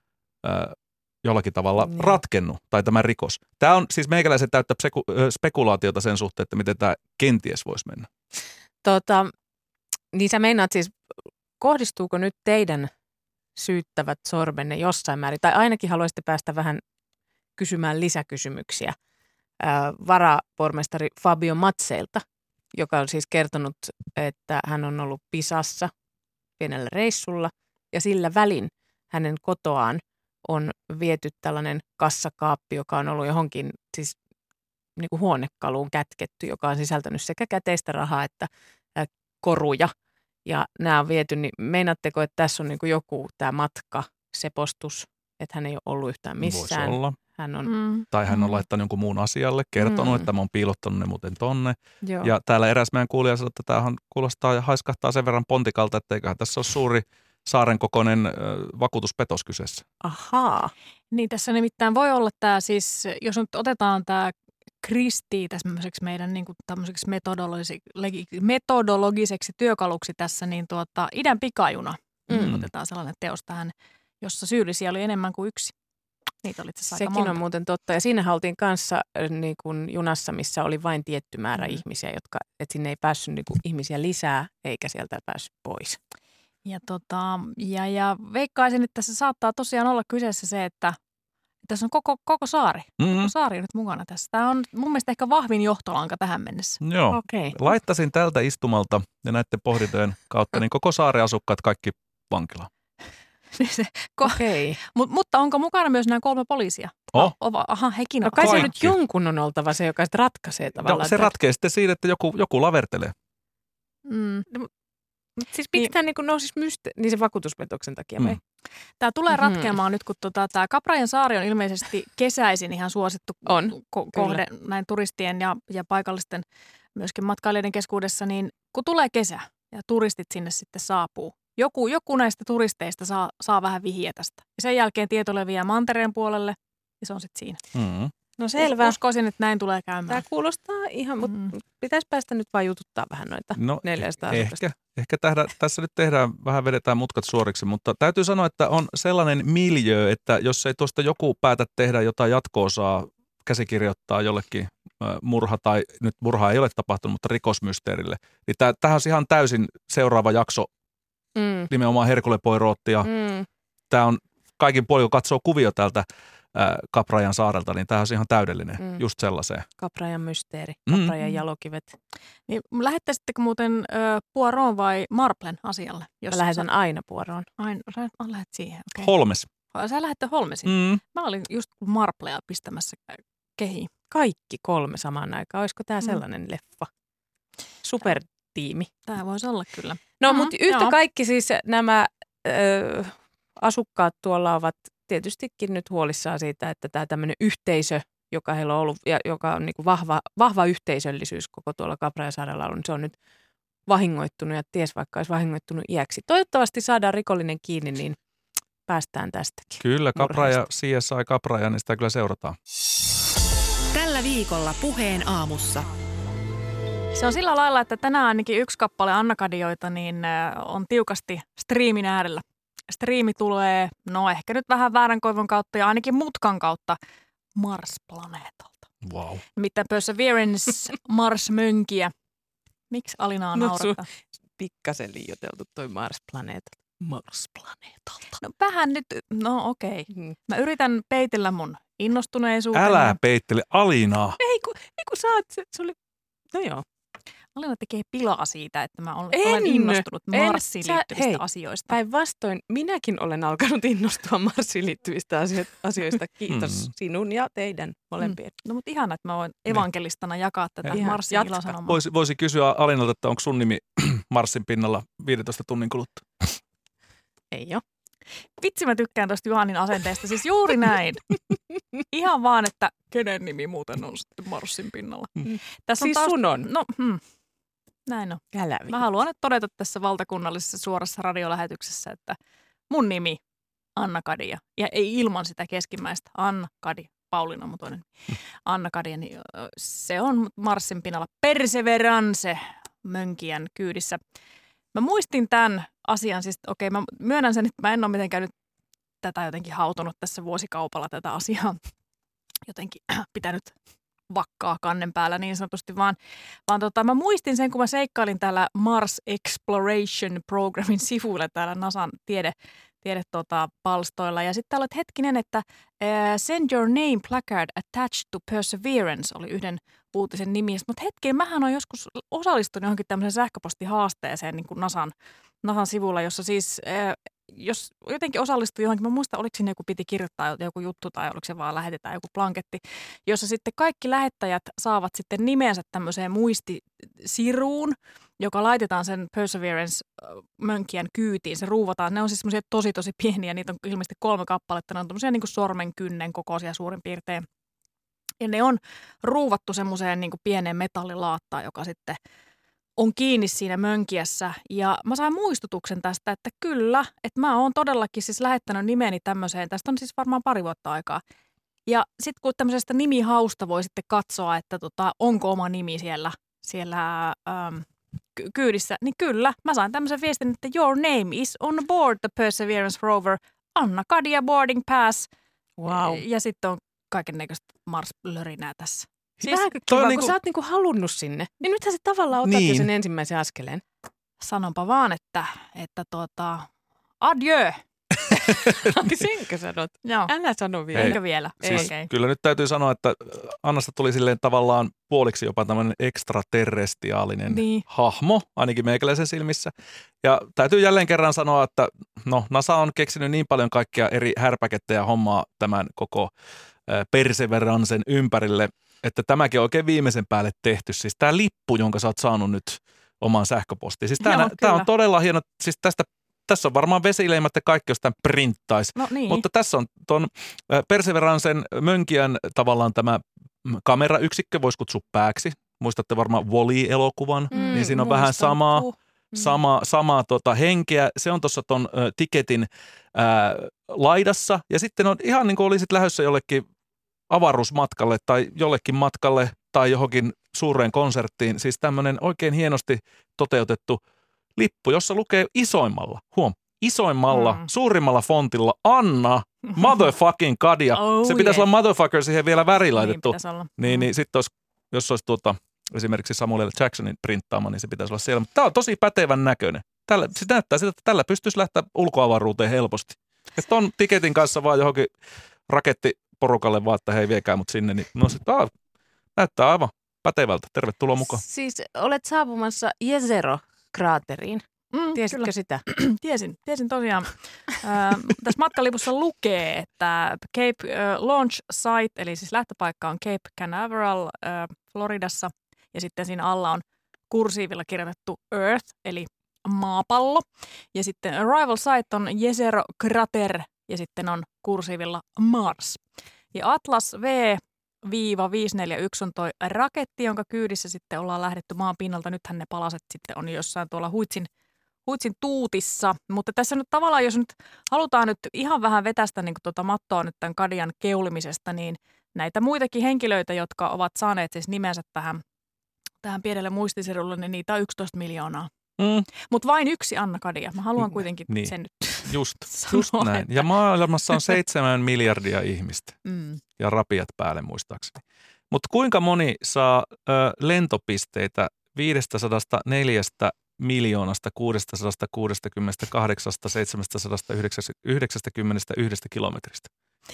Speaker 3: äh, jollakin tavalla mm. ratkennut tai tämä rikos. Tämä on siis meikäläisen täyttä speku- spekulaatiota sen suhteen, että miten tämä kenties voisi mennä.
Speaker 1: Tota, niin sä meinaat siis, kohdistuuko nyt teidän syyttävät sormenne jossain määrin, tai ainakin haluaisitte päästä vähän kysymään lisäkysymyksiä ää, varapormestari Fabio Mazzeilta, joka on siis kertonut, että hän on ollut Pisassa pienellä reissulla, ja sillä välin hänen kotoaan on viety tällainen kassakaappi, joka on ollut johonkin siis niin kuin huonekaluun kätketty, joka on sisältänyt sekä käteistä rahaa että ää, koruja. Ja nämä on viety, niin meinaatteko, että tässä on niin kuin joku tämä matka, sepostus, että hän ei ole ollut yhtään missään?
Speaker 3: Voisi olla.
Speaker 1: Hän on,
Speaker 4: Mm.
Speaker 3: Tai hän on
Speaker 4: Mm.
Speaker 3: laittanut jonkun muun asialle, kertonut,
Speaker 1: Mm.
Speaker 3: että mä oon piilottanut ne muuten tonne.
Speaker 1: joo.
Speaker 3: Ja täällä eräs meidän kuulija sanoi, että tämähän kuulostaa ja haiskahtaa sen verran pontikalta, että eiköhän tässä ole suuri saaren kokoinen äh, vakuutuspetos kyseessä.
Speaker 1: Ahaa.
Speaker 4: Niin tässä nimittäin voi olla tämä siis, jos nyt otetaan tämä Kristi tämmöiseksi meidän niin kuin tämmöiseksi metodologisi, metodologiseksi työkaluksi tässä, niin tuota, idän pikajuna mm. otetaan sellainen teos tähän, jossa syyllisiä oli enemmän kuin yksi. Niitä oli itse asiassa aika
Speaker 1: Sekin
Speaker 4: monta.
Speaker 1: on muuten totta. Ja siinä oltiin kanssa äh, niin kuin junassa, missä oli vain tietty määrä
Speaker 4: Mm.
Speaker 1: ihmisiä, jotka, että sinne ei päässyt niin kuin ihmisiä lisää, eikä sieltä päässyt pois.
Speaker 4: Ja, tota, ja, ja veikkaisin, että tässä saattaa tosiaan olla kyseessä se, että tässä on koko, koko saari.
Speaker 3: Mm-hmm.
Speaker 4: Koko saari on nyt mukana tässä. Tämä on mun mielestä ehkä vahvin johtolanka tähän mennessä.
Speaker 3: Joo.
Speaker 1: Okei.
Speaker 3: Laittaisin tältä istumalta ja näiden pohdintojen kautta niin koko saaren asukkaat kaikki vankilaan.
Speaker 1: Okei.
Speaker 4: Mut, mutta onko mukana myös nämä kolme poliisia?
Speaker 3: Oh.
Speaker 4: O, ova, aha, hekin
Speaker 1: No
Speaker 4: on.
Speaker 1: kai se
Speaker 3: Kaikki.
Speaker 1: nyt jonkun on oltava se, joka sitten ratkaisee tavallaan.
Speaker 3: No, se
Speaker 1: että-
Speaker 3: ratkeaa sitten siinä, että joku, joku lavertelee.
Speaker 4: Mm.
Speaker 1: Mut siis miksi tämä niin nousisi myste- niin se vakuutuspetoksen takia vai?
Speaker 3: Mm.
Speaker 4: Tämä tulee
Speaker 1: Mhm.
Speaker 4: ratkeamaan nyt, kun tota, tämä Caprajan saari on ilmeisesti kesäisin ihan suosittu
Speaker 1: On,
Speaker 4: ko- kohde näin turistien ja, ja paikallisten myöskin matkailijoiden keskuudessa, niin kun tulee kesä ja turistit sinne sitten saapuu, joku, joku näistä turisteista saa, saa vähän vihiä tästä. Ja sen jälkeen tieto leviää mantereen puolelle ja se on sitten siinä.
Speaker 3: Mm.
Speaker 1: No selvä.
Speaker 4: Uskoisin, että näin tulee
Speaker 1: Tämä
Speaker 4: käymään.
Speaker 1: kuulostaa ihan, mutta
Speaker 4: Mm.
Speaker 1: pitäisi päästä nyt vain jututtaa vähän noita
Speaker 3: No
Speaker 1: neljäsataa asukasta.
Speaker 3: ehkä, ehkä tähdä, tässä nyt tehdään, vähän vedetään mutkat suoriksi, mutta täytyy sanoa, että on sellainen miljö, että jos ei tuosta joku päätä tehdä jotain jatko-osaa, käsikirjoittaa jollekin äh, murha, tai nyt murha ei ole tapahtunut, mutta rikosmysteerille, niin tämähän on ihan täysin seuraava jakso,
Speaker 1: Mm.
Speaker 3: nimenomaan Hercule Poirottia.
Speaker 1: Mm.
Speaker 3: Tämä on kaikin puolin, kun katsoo kuvio täältä äh, Caprajan saarelta, niin tämä on ihan täydellinen,
Speaker 1: Mm.
Speaker 3: just sellaiseen.
Speaker 1: Kaprajan mysteeri,
Speaker 3: Mm.
Speaker 1: Kaprajan jalokivet.
Speaker 4: Niin, lähettäisittekö muuten ö, Poiron vai Marplen asialle?
Speaker 1: Mä lähetän aina Puoroon.
Speaker 4: Aina, sä ah, lähet siihen. Okay.
Speaker 3: Holmes.
Speaker 4: Sä lähette Holmesin.
Speaker 3: Mm.
Speaker 4: Mä olin just Marplea pistämässä kehiin.
Speaker 1: Kaikki kolme samaan aikaan. Olisiko tämä
Speaker 4: Mm.
Speaker 1: sellainen leffa? Supertiimi.
Speaker 4: Tämä voisi olla kyllä.
Speaker 1: No,
Speaker 4: Mhm,
Speaker 1: mutta yhtä
Speaker 4: joo.
Speaker 1: kaikki siis nämä ö, asukkaat tuolla ovat tietystikin nyt huolissaan siitä, että tämä tämmöinen yhteisö, joka heillä on ollut ja joka on niin kuin vahva, vahva yhteisöllisyys koko tuolla Caprajasaarella ollut, niin se on nyt vahingoittunut ja ties vaikka olisi vahingoittunut iäksi. Toivottavasti saadaan rikollinen kiinni, niin päästään tästäkin.
Speaker 3: Kyllä, Capra ja
Speaker 1: murheesta.
Speaker 3: C S I Capraja, niin sitä kyllä seurataan.
Speaker 2: Tällä viikolla Puheen aamussa.
Speaker 4: Se on sillä lailla, että tänään ainakin yksi kappale Anna-Kadioita niin ö, on tiukasti striimin äärellä. Striimi tulee, no ehkä nyt vähän väärän koivun kautta ja ainakin mutkan kautta Mars-planeetalta.
Speaker 3: Wow.
Speaker 4: Nimittäin Perseverance Mars-mönkiä. Miksi Alinaa
Speaker 1: No,
Speaker 4: naurattaa?
Speaker 1: Pikkasen liioiteltu toi Mars-planeetta. Mars-planeetalta.
Speaker 4: No vähän nyt, no okei. Okay.
Speaker 1: Mm.
Speaker 4: Mä yritän peitellä mun innostuneisuuteni.
Speaker 3: Älä peittele Alinaa.
Speaker 1: Ei kun, ei kun sä oot, se, se oli, no joo.
Speaker 4: Alina tekee pilaa siitä, että mä olen,
Speaker 1: En,
Speaker 4: olen innostunut
Speaker 1: en.
Speaker 4: Marsiin
Speaker 1: Sä-
Speaker 4: liittyvistä
Speaker 1: hei,
Speaker 4: asioista.
Speaker 1: Päinvastoin minäkin olen alkanut innostua Marsiin liittyvistä asio- asioista. Kiitos
Speaker 3: Mm.
Speaker 1: sinun ja teidän molempien.
Speaker 4: No mutta ihana, että mä voin evankelistana jakaa tätä
Speaker 1: Ihan,
Speaker 4: Marsin
Speaker 1: jatka.
Speaker 4: ilosanomaa.
Speaker 3: Voisi, voisi kysyä Alinalta, että onko sun nimi Marsin pinnalla viidentoista tunnin kuluttua?
Speaker 1: Ei oo.
Speaker 4: Vitsi, mä tykkään tuosta Juhanin asenteesta. Siis juuri näin. Ihan vaan, että kenen nimi muuten on sitten Marsin pinnalla.
Speaker 3: Mm.
Speaker 4: Tässä on
Speaker 1: Siis
Speaker 4: taust-
Speaker 1: sun on.
Speaker 4: No, hmm. Näin on.
Speaker 1: Älä
Speaker 4: Mä haluan nyt todeta tässä valtakunnallisessa suorassa radiolähetyksessä, että mun nimi Anna Kadia. Ja ei ilman sitä keskimmäistä. Anna Kadia. Pauliina on mun toinen nimi. Anna Kadia, niin ö, se on Marsin pinnalla Perseverance mönkijän kyydissä. Mä muistin tämän asian, siis okei, mä myönnän sen, että mä en ole mitenkään nyt tätä jotenkin hautunut tässä vuosikaupalla tätä asiaa. Jotenkin pitänyt vakkaa kannen päällä niin sanotusti, vaan, vaan tota, mä muistin sen, kun mä seikkailin täällä Mars Exploration Programmin sivuilla täällä NASAn tiede, tiede tota, palstoilla. Ja sitten täällä oli hetkinen, että uh, Send Your Name Placard Attached to Perseverance oli yhden uutisen nimi. Mutta hetkinen, mähän on joskus osallistunut johonkin tämmöiseen sähköpostihaasteeseen niin kuin NASAn, NASAn sivulla, jossa siis uh, jos jotenkin osallistui johonkin, mä muistan, oliko sinne joku piti kirjoittaa joku juttu tai oliko se vaan lähetetään joku blanketti, jossa sitten kaikki lähettäjät saavat sitten nimensä tämmöiseen muistisiruun, joka laitetaan sen Perseverance-mönkijän kyytiin. Se ruuvataan. Ne on siis semmoisia tosi tosi pieniä, niitä on ilmeisesti kolme kappaletta. Ne on tämmöisiä niin kuin sormenkynnen kokoisia suurin piirtein. Ja ne on ruuvattu semmoiseen niin kuin pieneen metallilaattaan, joka sitten on kiinni siinä mönkiässä. Ja mä sain muistutuksen tästä, että kyllä, että mä oon todellakin siis lähettänyt nimeni tämmöiseen. Tästä on siis varmaan pari vuotta aikaa. Ja sitten kun tämmöisestä nimihausta voi sitten katsoa, että tota, onko oma nimi siellä, siellä ähm, ky- kyydissä, niin kyllä, mä sain tämmöisen viestin, että your name is on board the Perseverance rover, Anna Kadia boarding pass.
Speaker 1: Wow.
Speaker 4: Ja sitten on kaiken näköistä Mars-lörinää tässä.
Speaker 1: Siis vähän
Speaker 3: toi
Speaker 1: kiva,
Speaker 3: on
Speaker 1: kun
Speaker 3: niinku-
Speaker 1: sä oot niinku halunnut sinne. Niin nythän sä tavallaan otat
Speaker 3: Niin.
Speaker 1: jo sen ensimmäisen askeleen.
Speaker 4: Sanonpa vaan, että, että tuota, adieu.
Speaker 1: Senkö sanot?
Speaker 4: Joo,
Speaker 1: Älä sano vielä.
Speaker 4: eikö vielä?
Speaker 3: Siis
Speaker 4: Okei.
Speaker 3: kyllä nyt täytyy sanoa, että Annasta tuli silleen tavallaan puoliksi jopa tämmöinen ekstraterrestiaalinen
Speaker 4: Niin.
Speaker 3: hahmo, ainakin meikäläisen silmissä. Ja täytyy jälleen kerran sanoa, että no NASA on keksinyt niin paljon kaikkia eri härpäkettä ja hommaa tämän koko äh, Perseverancen ympärille, että tämäkin on oikein viimeisen päälle tehty. Siis tämä lippu, jonka sä oot saanut nyt omaan sähköpostiin. Siis tämä,
Speaker 4: Joo,
Speaker 3: tämä on
Speaker 4: kyllä.
Speaker 3: todella hieno. Siis tästä, tässä on varmaan vesileimat ja kaikki, jos tämän printtaisi.
Speaker 4: No niin.
Speaker 3: Mutta tässä on tuon Perseverancen mönkijän tavallaan tämä kamerayksikkö, voisi kutsua pääksi. Muistatte varmaan Wall-E-elokuvan,
Speaker 1: Mm,
Speaker 3: niin siinä on vähän
Speaker 1: muistan.
Speaker 3: samaa,
Speaker 1: Uh, mm.
Speaker 3: sama, samaa tota henkeä. Se on tuossa tuon äh, tiketin äh, laidassa. Ja sitten on ihan niin kuin olisit lähdössä jollekin avaruusmatkalle tai jollekin matkalle tai johonkin suureen konserttiin. Siis tämmöinen oikein hienosti toteutettu lippu, jossa lukee isoimmalla, huom, isoimmalla,
Speaker 4: Mm.
Speaker 3: suurimmalla fontilla Anna motherfucking Kadia.
Speaker 4: Oh,
Speaker 3: Se pitäisi
Speaker 4: yeah.
Speaker 3: olla motherfucker siihen vielä väri
Speaker 4: Niin
Speaker 3: laitettu.
Speaker 4: pitäisi olla.
Speaker 3: Niin,
Speaker 4: Mm.
Speaker 3: niin sitten olisi, jos olisi tuota, esimerkiksi Samuel L. Jacksonin printtaama, niin se pitäisi olla siellä. Mutta tämä on tosi pätevän näköinen. Tällä, se näyttää siltä, että tällä pystyisi lähteä ulkoavaruuteen helposti. Ja ton tiketin kanssa vaan johonkin rakettiporukalle vaan, että hei viekää mut sinne. Niin, no sit, ah, näyttää aivan pätevältä. Tervetuloa mukaan.
Speaker 1: Siis olet saapumassa Jezero-kraateriin.
Speaker 4: Mm,
Speaker 1: Tiesitkö
Speaker 4: kyllä.
Speaker 1: sitä?
Speaker 4: Tiesin, tiesin tosiaan. Ö, tässä matkalipussa lukee, että Cape ö, Launch Site, eli siis lähtöpaikka on Cape Canaveral ö, Floridassa, ja sitten siinä alla on kursiivilla kirjoitettu Earth, eli maapallo, ja sitten Arrival Site on Jezero Crater, ja sitten on kursiivilla Mars. Ja Atlas V viisi neljä yksi on toi raketti, jonka kyydissä sitten ollaan lähdetty maan pinnalta. Nythän ne palaset sitten on jossain tuolla Huitsin Huitsin tuutissa, mutta tässä nyt tavallaan, jos nyt halutaan nyt ihan vähän vetästä niin tuota mattoa nyt tämän Kadian keulimisesta, niin näitä muitakin henkilöitä, jotka ovat saaneet siis nimensä tähän, tähän pienelle muistisirulle, niin niitä on yksitoista miljoonaa.
Speaker 3: Mm,
Speaker 4: Mutta vain yksi Anna Kadia. Mä haluan kuitenkin
Speaker 3: niin.
Speaker 4: sen nyt
Speaker 3: just,
Speaker 4: sanoa,
Speaker 3: just näin.
Speaker 4: että-
Speaker 3: Ja maailmassa on seitsemän miljardia ihmistä
Speaker 4: Mm.
Speaker 3: ja rapiat päälle muistaakseni. Mutta kuinka moni saa ö, lentopisteitä viisisataaneljä miljoonasta kuusisataakuusikymmentäkahdeksan seitsemänsataayhdeksänkymmentäyksi kilometristä?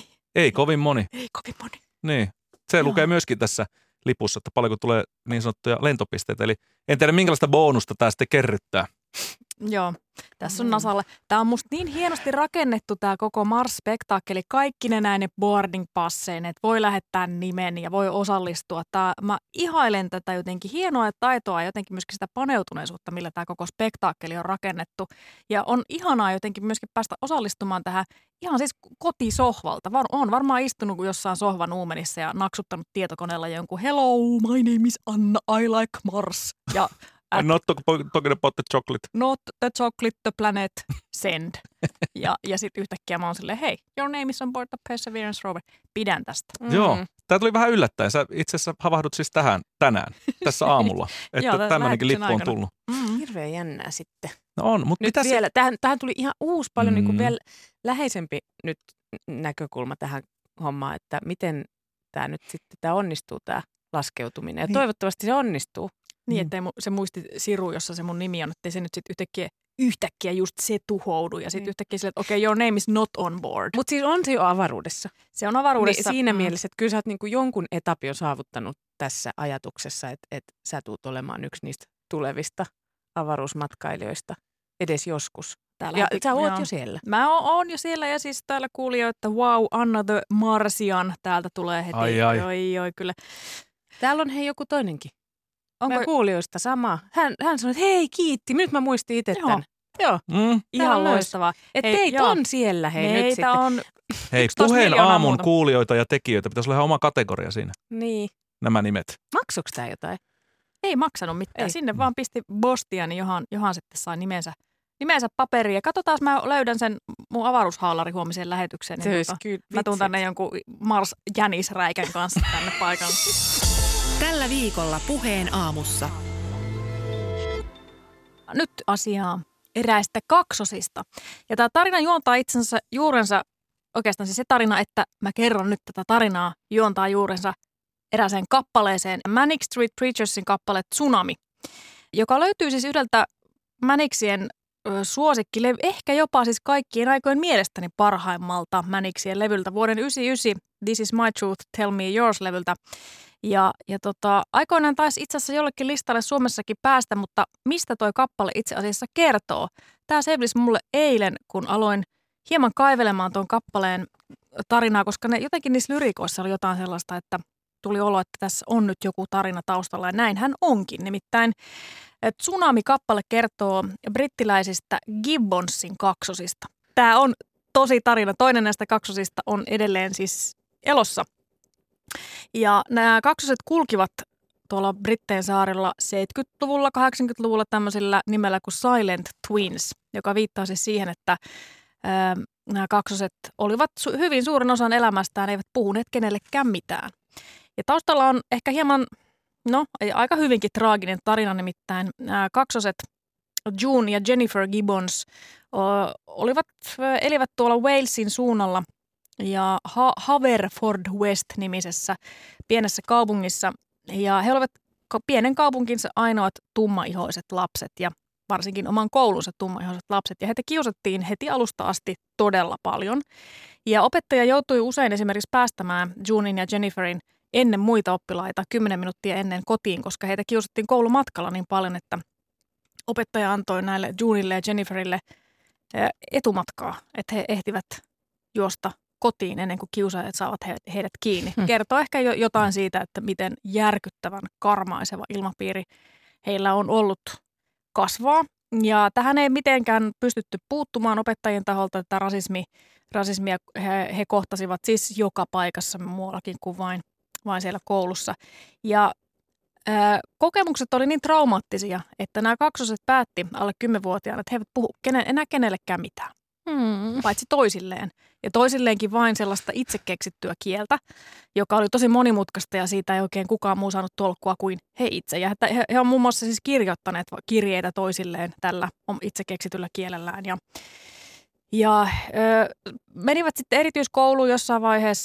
Speaker 3: Ei kovin moni.
Speaker 4: Ei kovin moni.
Speaker 3: Niin. Se
Speaker 4: Joo.
Speaker 3: lukee myöskin tässä lipussa, että paljonko tulee niin sanottuja lentopisteitä. Eli en tiedä, minkälaista bonusta tämä sitten kerryttää.
Speaker 4: Joo, tässä on Nasalle. Tämä on musta niin hienosti rakennettu tämä koko Mars-spektaakkeli. Kaikki ne näin ne boarding passeen, että voi lähettää nimen ja voi osallistua. Tää, mä ihailen tätä jotenkin hienoa ja taitoa ja jotenkin myöskin sitä paneutuneisuutta, millä tämä koko spektaakkeli on rakennettu. Ja on ihanaa jotenkin myöskin päästä osallistumaan tähän ihan siis kotisohvalta. Var, on varmaan istunut jossain sohvan uumenissa ja naksuttanut tietokoneella jonkun hello, my name is Anna, I like Mars. Ja
Speaker 3: I'm not talking about the chocolate.
Speaker 4: Not the chocolate, the planet, send. Ja, ja sitten yhtäkkiä mä oon silleen, hei, your name is on board the Perseverance rover. Pidän tästä.
Speaker 3: Mm. Joo, tämä tuli vähän yllättäen. Sä itse asiassa havahdut siis tähän tänään, tässä aamulla, että
Speaker 4: Joo,
Speaker 3: tämmöinenkin lippu on
Speaker 4: aikana.
Speaker 3: tullut.
Speaker 4: Mm.
Speaker 1: Hirveän jännää sitten.
Speaker 3: No on, mutta
Speaker 1: Nyt
Speaker 3: mitä
Speaker 1: vielä,
Speaker 3: se...
Speaker 1: tähän, tähän tuli ihan uusi paljon mm. niin kuin
Speaker 3: Mm.
Speaker 1: vielä läheisempi nyt näkökulma tähän hommaan, että miten tämä nyt sitten tämä onnistuu tämä laskeutuminen. Ja
Speaker 3: Niin.
Speaker 1: toivottavasti se onnistuu.
Speaker 4: Niin, ettei mu- se muisti siru, jossa se mun nimi on, ettei se nyt sitten yhtäkkiä, yhtäkkiä just se tuhoudu. Ja sitten
Speaker 1: Niin.
Speaker 4: yhtäkkiä silleen, että okei, okay, your name is not on board.
Speaker 1: Mutta siis on se jo avaruudessa.
Speaker 4: Se on avaruudessa.
Speaker 1: Niin siinä
Speaker 4: mm.
Speaker 1: mielessä, että kyllä sä oot niinku jonkun etapin jo saavuttanut tässä ajatuksessa, että, että sä tuut olemaan yksi niistä tulevista avaruusmatkailijoista edes joskus.
Speaker 4: Täällä
Speaker 1: Ja
Speaker 4: on-
Speaker 1: sä oot
Speaker 4: joo.
Speaker 1: jo siellä.
Speaker 4: Mä oon, oon jo siellä ja siis täällä kuuli jo, että wow, Anna the Martian täältä tulee heti.
Speaker 3: Ai, ai.
Speaker 4: Oi, oi, kyllä.
Speaker 1: Täällä on hei joku toinenkin.
Speaker 4: Onko
Speaker 1: Mä kuulijoista sama. Hän, hän sanoi, että hei kiitti. Nyt mä muistin itse
Speaker 4: Joo.
Speaker 1: tämän. Joo.
Speaker 3: Mm.
Speaker 4: ihan
Speaker 1: on myös.
Speaker 4: loistavaa?
Speaker 1: Että
Speaker 4: Hei,
Speaker 1: teitä
Speaker 4: joo.
Speaker 1: on siellä hei nyt
Speaker 4: Meitä
Speaker 1: sitten.
Speaker 4: on,
Speaker 3: Hei,
Speaker 4: yksitoista
Speaker 3: puheen
Speaker 4: miljoonaa
Speaker 3: aamun
Speaker 4: muuta.
Speaker 3: kuulijoita ja tekijöitä pitäisi olla ihan oma kategoria siinä,
Speaker 1: Niin.
Speaker 3: nämä nimet.
Speaker 1: Maksuuko tää jotain?
Speaker 4: ei maksanut mitään.
Speaker 1: Ei.
Speaker 4: Sinne vaan pisti Bostia, niin Johan, Johan sitten sai nimensä, nimensä paperiin. Ja katsotaan, mä löydän sen mun avaruushaalari huomiseen lähetykseen. Niin
Speaker 1: Se olisi
Speaker 4: tota,
Speaker 1: kyllä
Speaker 4: mä tuun
Speaker 1: vitsi.
Speaker 4: tänne jonkun Mars-jänisräikän kanssa tänne paikalle.
Speaker 2: Tällä viikolla Puheen aamussa.
Speaker 4: Nyt asiaa eräistä kaksosista. Ja tämä tarina juontaa itsensä juurensa, oikeastaan siis se tarina, että mä kerron nyt tätä tarinaa, juontaa juurensa erääseen kappaleeseen, Manic Street Preachersin kappale Tsunami, joka löytyy siis yhdeltä Manicsien ö, suosikkilevy, ehkä jopa siis kaikkien aikojen mielestäni parhaimmalta Manicsien levyltä, vuoden yhdeksänkymmentäyhdeksän This is my truth, tell me yours-levyltä. Ja, ja tota, aikoinaan taisi itse asiassa jollekin listalle Suomessakin päästä, mutta mistä toi kappale itse asiassa kertoo? Tämä selvisi mulle eilen, kun aloin hieman kaivelemaan tuon kappaleen tarinaa, koska ne, jotenkin niissä lyrikoissa oli jotain sellaista, että tuli olo, että tässä on nyt joku tarina taustalla ja näinhän onkin. Nimittäin Tsunami-kappale kertoo brittiläisistä Gibbonsin kaksosista. Tämä on tosi tarina. Toinen näistä kaksosista on edelleen siis elossa. Ja nämä kaksoset kulkivat tuolla Brittein saarilla seitsemänkymmentäluvulla, kahdeksankymmentäluvulla tämmöisellä nimellä kuin Silent Twins, joka viittaa siis siihen, että ää, nämä kaksoset olivat su- hyvin suurin osan elämästään, eivät puhuneet kenellekään mitään. Ja taustalla on ehkä hieman, no aika hyvinkin traaginen tarina, nimittäin nämä kaksoset June ja Jennifer Gibbons o, olivat, elivät tuolla Walesin suunnalla ja ha- Haverford West-nimisessä pienessä kaupungissa. Ja he olivat ka- pienen kaupunkinsa ainoat tummaihoiset lapset ja varsinkin oman koulunsa tummaihoiset lapset. Ja heitä kiusattiin heti alusta asti todella paljon. Ja opettaja joutui usein esimerkiksi päästämään Junin ja Jenniferin ennen muita oppilaita kymmenen minuuttia ennen kotiin, koska heitä kiusattiin koulumatkalla niin paljon, että opettaja antoi näille Junille ja Jenniferille etumatkaa, että he ehtivät juosta kotiin ennen kuin kiusaajat saavat he, heidät kiinni.
Speaker 1: Hmm.
Speaker 4: Kertoo ehkä jo jotain siitä, että miten järkyttävän karmaiseva ilmapiiri heillä on ollut kasvaa. Ja tähän ei mitenkään pystytty puuttumaan opettajien taholta, että rasismi, rasismia he, he kohtasivat siis joka paikassa muuallakin kuin vain, vain siellä koulussa. Ja ää, kokemukset oli niin traumaattisia, että nämä kaksoset päätti alle kymmenvuotiaana, että he eivät puhu kenen, enää kenellekään mitään.
Speaker 1: Hmm.
Speaker 4: Paitsi toisilleen. Ja toisilleenkin vain sellaista itse keksittyä kieltä, joka oli tosi monimutkaista ja siitä ei oikein kukaan muu saanut tolkkua kuin he itse. Ja he, he on muun muassa siis kirjoittaneet kirjeitä toisilleen tällä itse keksityllä kielellään. Ja, ja ö, menivät sitten erityiskouluun jossain vaiheessa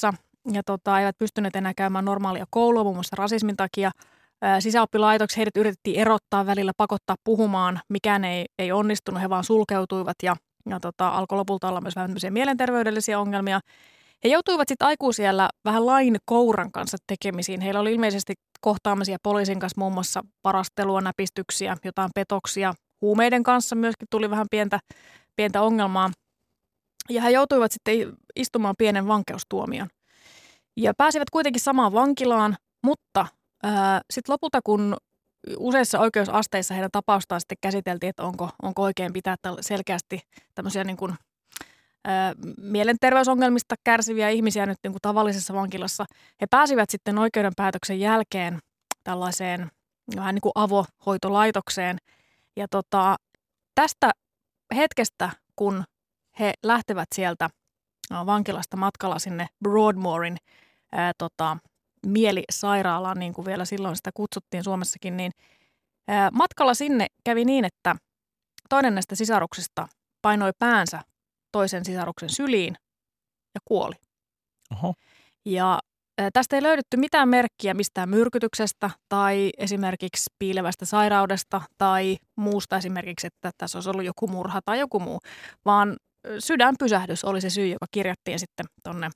Speaker 4: ja tota, eivät pystyneet enää käymään normaalia koulua muun muassa rasismin takia. Sisäoppilaitoksi heidät yritettiin erottaa välillä, pakottaa puhumaan. Mikään ei, ei onnistunut, he vaan sulkeutuivat ja, ja tota, alkoi lopulta olla myös vähän mielenterveydellisiä ongelmia. He joutuivat sitten aikuisiellä vähän lain kouran kanssa tekemisiin. Heillä oli ilmeisesti kohtaamisia poliisin kanssa, muun muassa parastelua, näpistyksiä, jotain petoksia. Huumeiden kanssa myöskin tuli vähän pientä, pientä ongelmaa. Ja he joutuivat sitten istumaan pienen vankeustuomion. Ja pääsivät kuitenkin samaan vankilaan, mutta sitten lopulta, kun useissa oikeusasteissa heidän tapaustaan sitten käsiteltiin, että onko, onko oikein pitää selkeästi tämmöisiä niin kuin, ää, mielenterveysongelmista kärsiviä ihmisiä nyt niin kuin tavallisessa vankilassa. He pääsivät sitten oikeudenpäätöksen jälkeen tällaiseen vähän niin kuin avohoitolaitokseen. Ja tota, tästä hetkestä, kun he lähtevät sieltä vankilasta matkalla sinne Broadmoorin ää, tota, mielisairaalaan, niin kuin vielä silloin sitä kutsuttiin Suomessakin, niin ää, matkalla sinne kävi niin, että toinen näistä sisaruksista painoi päänsä toisen sisaruksen syliin ja kuoli.
Speaker 3: Oho.
Speaker 4: Ja ää, tästä ei löydetty mitään merkkiä mistään myrkytyksestä tai esimerkiksi piilevästä sairaudesta tai muusta esimerkiksi, että tässä olisi ollut joku murha tai joku muu, vaan sydänpysähdys oli se syy, joka kirjattiin sitten tuonne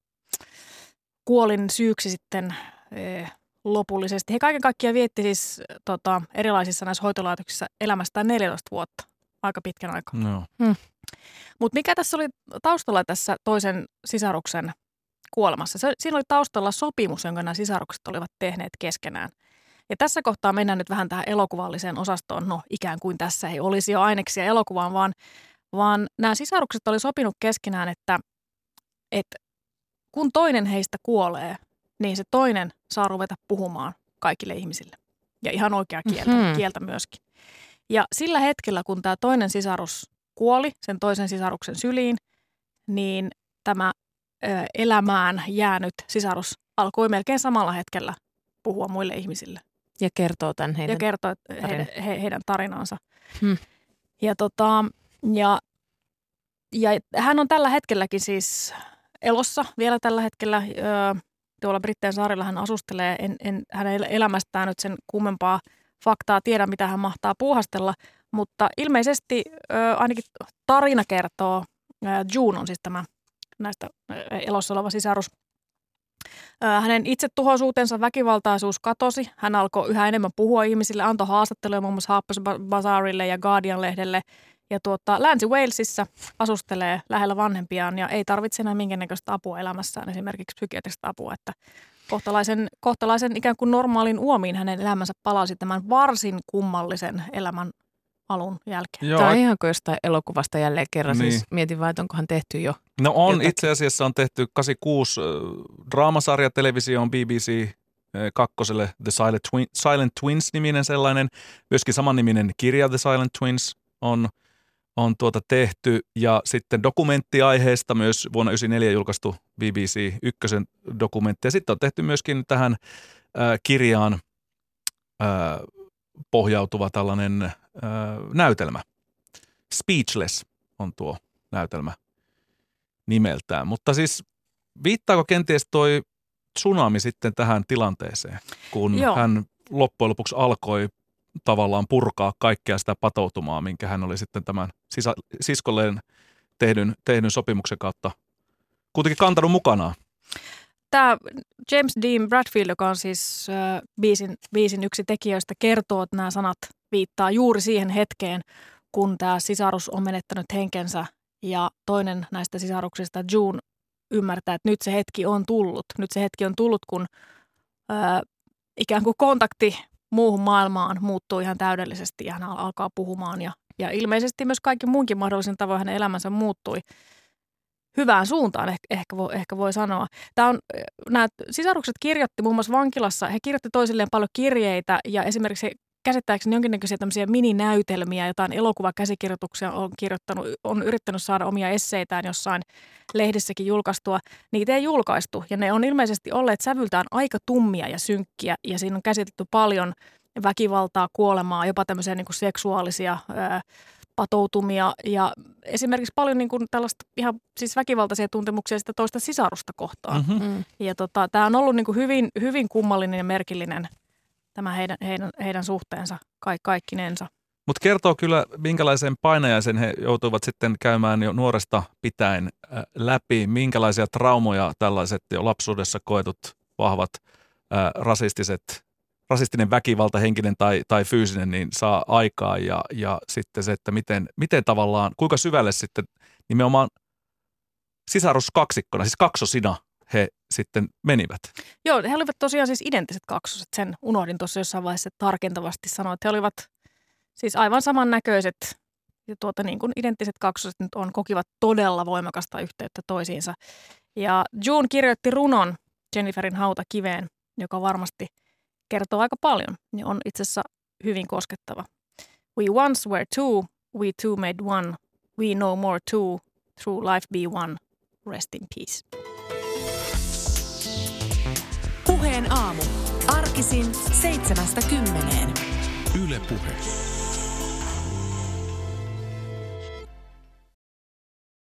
Speaker 4: kuolin syyksi sitten e, lopullisesti. He kaiken kaikkiaan vietti siis tota, erilaisissa näissä hoitolaitoksissa elämästään neljätoista vuotta, aika pitkän aikaa.
Speaker 3: No.
Speaker 4: Hmm. Mutta mikä tässä oli taustalla tässä toisen sisaruksen kuolemassa? Se, siinä oli taustalla sopimus, jonka nämä sisarukset olivat tehneet keskenään. Ja tässä kohtaa mennään nyt vähän tähän elokuvalliseen osastoon. No ikään kuin tässä ei olisi jo aineksia elokuvaan, vaan vaan nämä sisarukset oli sopinut keskenään, että, että kun toinen heistä kuolee, niin se toinen saa ruveta puhumaan kaikille ihmisille. Ja ihan oikeaa kieltä, mm-hmm. kieltä myöskin. Ja sillä hetkellä, kun tämä toinen sisarus kuoli sen toisen sisaruksen syliin, niin tämä ö, elämään jäänyt sisarus alkoi melkein samalla hetkellä puhua muille ihmisille.
Speaker 1: Ja kertoo tämän heidän,
Speaker 4: ja kertoo heidän, he, heidän tarinaansa. Hmm. Ja tota... Ja, ja hän on tällä hetkelläkin siis elossa vielä tällä hetkellä. Öö, tuolla Brittein saarilla hän asustelee. En, en hänen elämästään nyt sen kummempaa faktaa tiedä, mitä hän mahtaa puuhastella. Mutta ilmeisesti öö, ainakin tarina kertoo, öö, June on siis tämä näistä öö, elossa oleva sisarus. Öö, hänen itsetuhoisuutensa, väkivaltaisuus katosi. Hän alkoi yhä enemmän puhua ihmisille, antoi haastatteluja muun muassa Harper's Bazaarille ja Guardian-lehdelle. Ja tuota, Länsi-Walesissa asustelee lähellä vanhempiaan ja ei tarvitse enää minkäännäköistä apua elämässään, esimerkiksi psykiatrista apua. Että kohtalaisen, kohtalaisen ikään kuin normaalin uomiin hänen elämänsä palasi tämän varsin kummallisen elämän alun jälkeen.
Speaker 1: Joo. Tämä on ihan kuin jostain elokuvasta jälleen kerran.
Speaker 3: Niin.
Speaker 1: Siis mietin vaan, että onkohan tehty jo.
Speaker 3: No on,
Speaker 1: jotakin.
Speaker 3: Itse asiassa on tehty kahdeksankymmentäkuusi äh, draamasarja televisioon B B C kakkoselle The Silent, Twin, Silent Twins-niminen sellainen. Myöskin samanniminen kirja The Silent Twins on on tuota tehty ja sitten dokumenttiaiheesta myös vuonna yhdeksänkymmentäneljä julkaistu B B C ykkösen dokumentti. Ja sitten on tehty myöskin tähän äh, kirjaan äh, pohjautuva tällainen äh, näytelmä. Speechless on tuo näytelmä nimeltään. Mutta siis viittaako kenties toi tsunami sitten tähän tilanteeseen, kun Joo. hän loppujen lopuksi alkoi tavallaan purkaa kaikkea sitä patoutumaa, minkä hän oli sitten tämän sisa, siskolleen tehdyn, tehdyn sopimuksen kautta kuitenkin kantanut mukanaan.
Speaker 4: Tämä James Dean Bradfield, joka on siis äh, biisin, biisin yksi tekijöistä, kertoo, että nämä sanat viittaa juuri siihen hetkeen, kun tämä sisarus on menettänyt henkensä ja toinen näistä sisaruksista, June, ymmärtää, että nyt se hetki on tullut. Nyt se hetki on tullut, kun äh, ikään kuin kontakti muuhun maailmaan muuttuu ihan täydellisesti ja hän alkaa puhumaan. Ja, ja ilmeisesti myös kaikki muunkin mahdollisen tavoin hänen elämänsä muuttui hyvään suuntaan, ehkä, ehkä, voi, ehkä voi sanoa. Tämä on, nämä sisarukset kirjoitti muun muassa vankilassa, he kirjoitti toisilleen paljon kirjeitä ja esimerkiksi käsittääkseni jonkinnäköisiä tämmöisiä mininäytelmiä, jotain elokuvakäsikirjoituksia on kirjoittanut, on yrittänyt saada omia esseitään jossain lehdissäkin julkaistua. Niitä ei julkaistu ja ne on ilmeisesti olleet sävyltään aika tummia ja synkkiä ja siinä on käsitelty paljon väkivaltaa, kuolemaa, jopa tämmöisiä niin kuin seksuaalisia ää, patoutumia ja esimerkiksi paljon niin kuin tällaista ihan siis väkivaltaisia tuntemuksia sitä toista sisarusta kohtaan.
Speaker 3: Mm-hmm.
Speaker 1: Mm.
Speaker 4: Ja tota, tämä on ollut niin kuin hyvin, hyvin kummallinen ja merkillinen tämä heidän, heidän, heidän suhteensa kaik, kaikkinensa.
Speaker 3: Mutta kertoo kyllä, minkälaisen painajaisen he joutuivat sitten käymään jo nuoresta pitäen äh, läpi, minkälaisia traumoja tällaiset jo lapsuudessa koetut vahvat äh, rasistiset, rasistinen väkivalta, henkinen tai, tai fyysinen, niin saa aikaa ja, ja sitten se, että miten, miten tavallaan, kuinka syvälle sitten nimenomaan sisaruskaksikkona, siis kaksosina he sitten menivät.
Speaker 4: Joo, he olivat tosiaan siis identtiset kaksoset, sen unohdin tuossa jossain vaiheessa tarkentavasti sanoa, että he olivat siis aivan samannäköiset ja tuota, niin kuin identtiset kaksoset nyt on, kokivat todella voimakasta yhteyttä toisiinsa. Ja June kirjoitti runon Jenniferin hauta kiveen, joka varmasti kertoo aika paljon ja on itse asiassa hyvin koskettava. We once were two, we two made one, we no more two, through life be one, rest in peace.
Speaker 2: Puheen aamu. Arkisin seitsemästä kymmeneen.
Speaker 6: Yle Puhe.